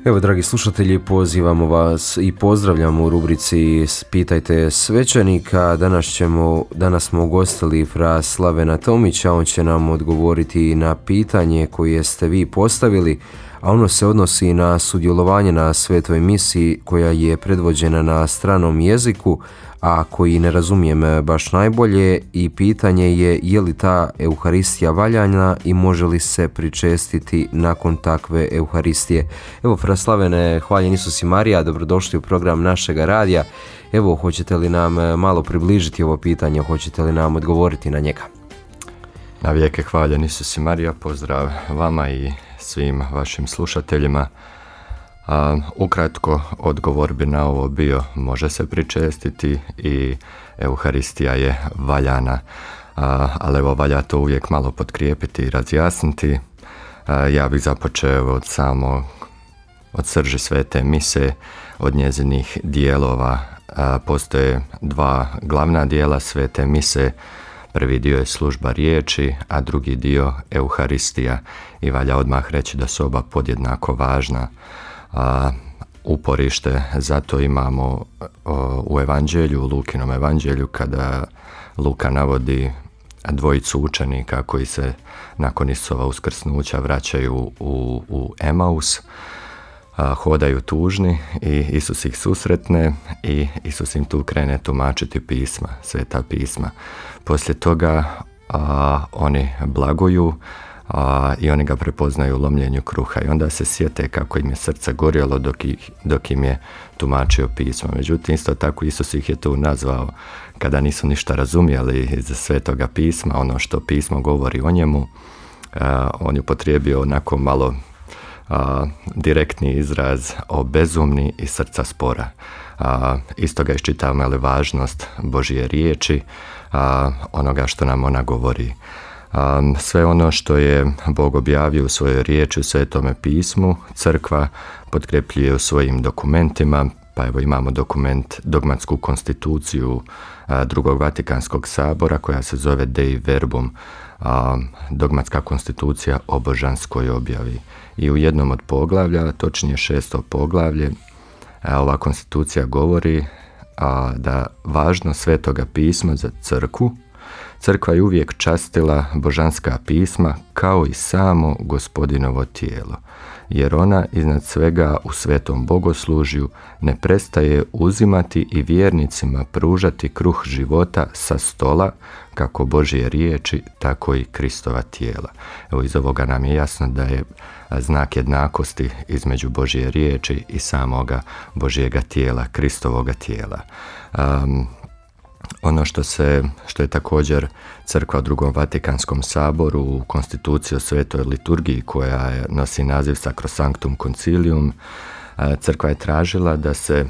Evo, dragi slušatelji, pozivamo vas i pozdravljamo u rubrici Pitajte svećenika. Danas smo ugostili fra Slavena Tomića. On će nam odgovoriti na pitanje koje ste vi postavili, a ono se odnosi na sudjelovanje na svetoj misi koja je predvođena na stranom jeziku, a koji ne razumijem baš najbolje, i pitanje je li ta Euharistija valjana i može li se pričestiti nakon takve Euharistije. Evo, fra Slavene, hvaljen Isus i Marija, dobrodošli u program našega radija. Evo, hoćete li nam malo približiti ovo pitanje, hoćete li nam odgovoriti na njega? Na vijeke hvaljen Isus i Marija, pozdrav vama i svim vašim slušateljima. Ukratko, odgovor bi na ovo bio: može se pričestiti i Euharistija je valjana, ali evo, valja to uvijek malo potkrijepiti i razjasniti. Ja bih započeo od srži svete mise, od njezinih dijelova. Postoje dva glavna dijela svete mise. Prvi dio je služba riječi, a drugi dio Euharistija, i valja odmah reći da su oba podjednako važna. Uporište zato imamo u Evanđelju, u Lukinom Evanđelju, kada Luka navodi dvojicu učenika koji se nakon Isusova uskrsnuća vraćaju u Emaus. Hodaju tužni i Isus ih susretne i Isus im tu krene tumačiti pisma, sveta pisma. Poslije toga oni blaguju i oni ga prepoznaju u lomljenju kruha, i onda se sjete kako im je srce gorjelo dok im je tumačio pismo. Međutim, isto tako Isus ih je tu nazvao kada nisu ništa razumjeli iz svetoga pisma, ono što pismo govori o njemu. On je upotrijebio onako malo direktni izraz o bezumni i srca spora. Isto ga iščitavamo, ali važnost Božje riječi, onoga što nam ona govori. Sve ono što je Bog objavio u svojoj riječi, u Svetome pismu, crkva potkrepljuje u svojim dokumentima. Pa evo, imamo dogmatsku konstituciju Drugog Vatikanskog sabora koja se zove Dei Verbum, dogmatska konstitucija o božanskoj objavi. I u jednom od poglavlja, točnije 6. poglavlje, ova konstitucija govori da važnost Svetoga pisma za crkvu. Crkva je uvijek častila božanska pisma kao i samo Gospodinovo tijelo, jer ona iznad svega u svetom bogoslužju ne prestaje uzimati i vjernicima pružati kruh života sa stola, kako Božje riječi, tako i Kristova tijela. Evo, iz ovoga nam je jasno da je znak jednakosti između Božje riječi i samoga Božjega tijela, Kristovoga tijela. Ono što je također crkva u Drugom Vatikanskom saboru u konstituciji o svetoj liturgiji, koja nosi naziv Sacrosanctum Concilium, crkva je tražila da se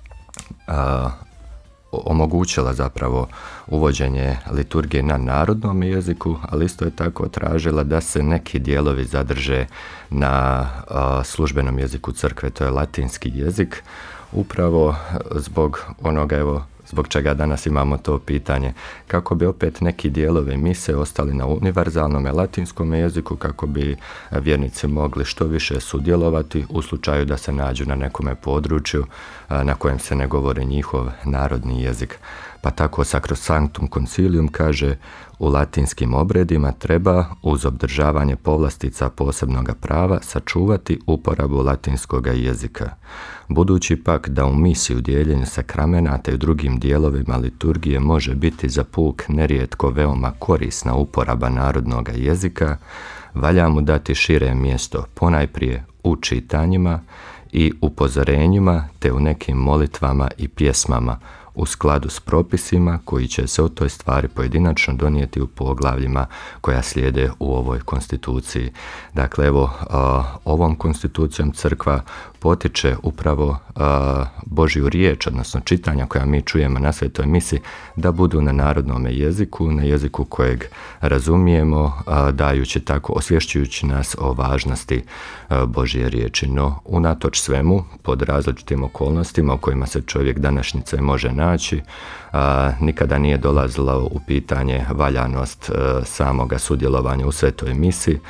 omogućila zapravo uvođenje liturgije na narodnom jeziku, ali isto je tako tražila da se neki dijelovi zadrže na službenom jeziku crkve, to je latinski jezik, upravo zbog onoga, evo, zbog čega danas imamo to pitanje, kako bi opet neki dijelovi mise ostali na univerzalnom latinskom jeziku, kako bi vjernici mogli što više sudjelovati u slučaju da se nađu na nekome području na kojem se ne govori njihov narodni jezik. Pa tako Sacrosanctum Concilium kaže: u latinskim obredima treba uz obdržavanje povlastica posebnoga prava sačuvati uporabu latinskoga jezika. Budući pak da u misi u dijeljenju sakramenata i u drugim dijelovima liturgije može biti za puk nerijetko veoma korisna uporaba narodnog jezika, valja mu dati šire mjesto ponajprije u čitanjima i upozorenjima, te u nekim molitvama i pjesmama, u skladu s propisima koji će se o toj stvari pojedinačno donijeti u poglavljima koja slijede u ovoj konstituciji. Dakle, evo, ovom konstitucijom crkva potiče upravo Božju riječ, odnosno čitanja koja mi čujemo na svetoj misi, da budu na narodnom jeziku, na jeziku kojeg razumijemo, dajući tako, osvješćujući nas o važnosti Božje riječi. No, unatoč svemu, pod različitim okolnostima u kojima se čovjek današnjice može naći, nikada nije dolazila u pitanje valjanost samoga sudjelovanja u svetoj misi.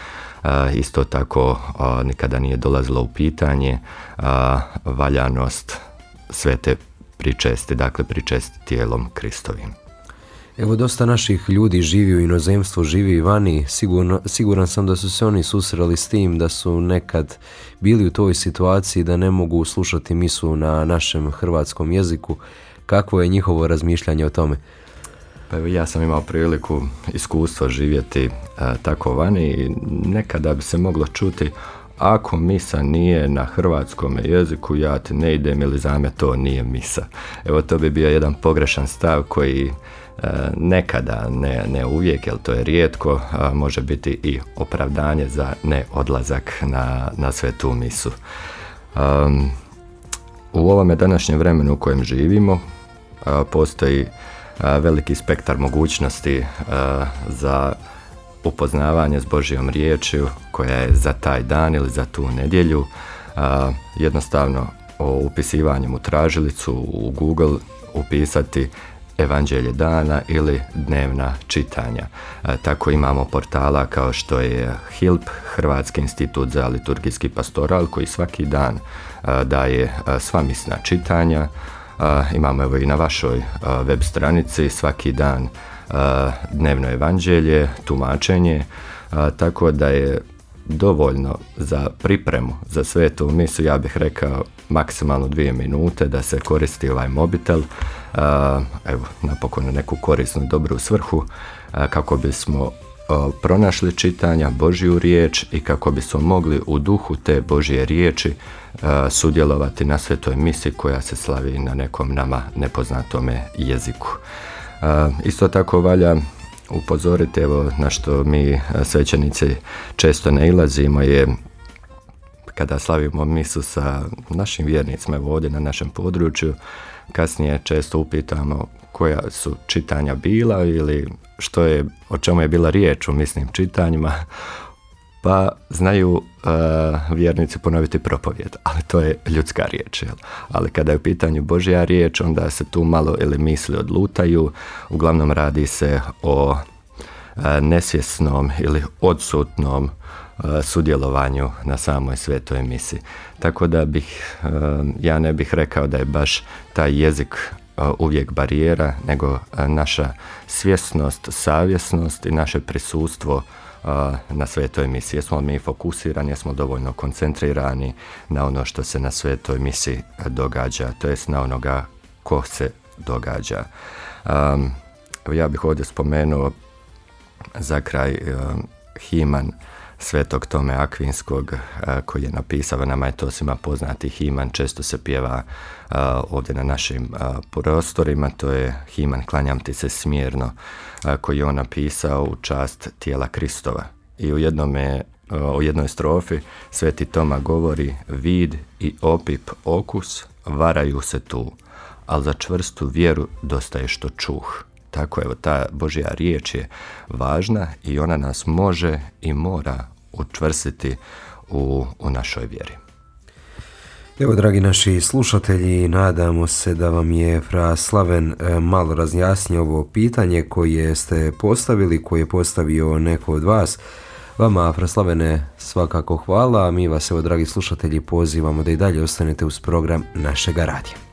Isto tako nikada nije dolazilo u pitanje valjanost svete pričesti, dakle pričesti tijelom Kristovim. Evo, dosta naših ljudi živi u inozemstvu, živi i vani. Siguran sam da su se oni susreli s tim, da su nekad bili u toj situaciji da ne mogu slušati misu na našem hrvatskom jeziku. Kakvo je njihovo razmišljanje o tome? Pa evo, ja sam imao priliku iskustvo živjeti tako vani i nekada bi se moglo čuti: ako misa nije na hrvatskom jeziku, ja ti ne idem, ili za me to nije misa. Evo, to bi bio jedan pogrešan stav koji nekada, ne uvijek, jer to je rijetko, može biti i opravdanje za neodlazak na svetu misu. U ovome današnjem vremenu u kojem živimo postoji veliki spektar mogućnosti za upoznavanje s Božjom riječju koja je za taj dan ili za tu nedjelju. Jednostavno upisivanjem u tražilicu u Google upisati Evanđelje dana ili dnevna čitanja. Tako imamo portala kao što je HILP, Hrvatski institut za liturgijski pastoral, koji svaki dan daje sva misna čitanja. Imamo evo i na vašoj web stranici svaki dan dnevno evanđelje, tumačenje, tako da je dovoljno za pripremu za svetu misu, ja bih rekao maksimalno 2 minute da se koristi ovaj mobitel, evo napokon neku korisnu dobru svrhu, kako bismo pronašli čitanja, Božju riječ i kako bismo mogli u duhu te Božje riječi sudjelovati na svetoj misi koja se slavi na nekom nama nepoznatome jeziku. Isto tako valja upozoriti, evo na što mi svećenici često nailazimo, je kada slavimo misu sa našim vjernicima, evo ovdje na našem području, kasnije često upitamo koja su čitanja bila ili o čemu je bila riječ u misnim čitanjima, pa znaju vjernici ponoviti propovijed, ali to je ljudska riječ. Ali kada je u pitanju Božja riječ, onda se tu malo ili misli odlutaju. Uglavnom radi se o nesvjesnom ili odsutnom sudjelovanju na samoj svetoj misi. Tako da ja ne bih rekao da je baš taj jezik uvijek barijera, nego naša svjesnost, savjesnost i naše prisustvo na svetoj misi. Jesmo mi fokusirani, jesmo dovoljno koncentrirani na ono što se na svetoj misi događa, to jest na onoga ko se događa. Ja bih ovdje spomenuo za kraj himan Svetog Tome Akvinskog, koji je napisao, nama je to svima poznati himan, često se pjeva ovdje na našim prostorima, to je himan Klanjam ti se smjerno, koji je on napisao u čast tijela Kristova. I u jednoj strofi Sveti Toma govori: vid i opip okus varaju se tu, ali za čvrstu vjeru dosta je što čuh. Tako evo, ta Božja riječ je važna i ona nas može i mora učvrstiti u našoj vjeri. Evo, dragi naši slušatelji, nadamo se da vam je fra Slaven malo razjasnio ovo pitanje koje ste postavili, koje je postavio neko od vas. Vama, fra Slavene, svakako hvala. Mi vas, evo, dragi slušatelji, pozivamo da i dalje ostanete uz program našega radija.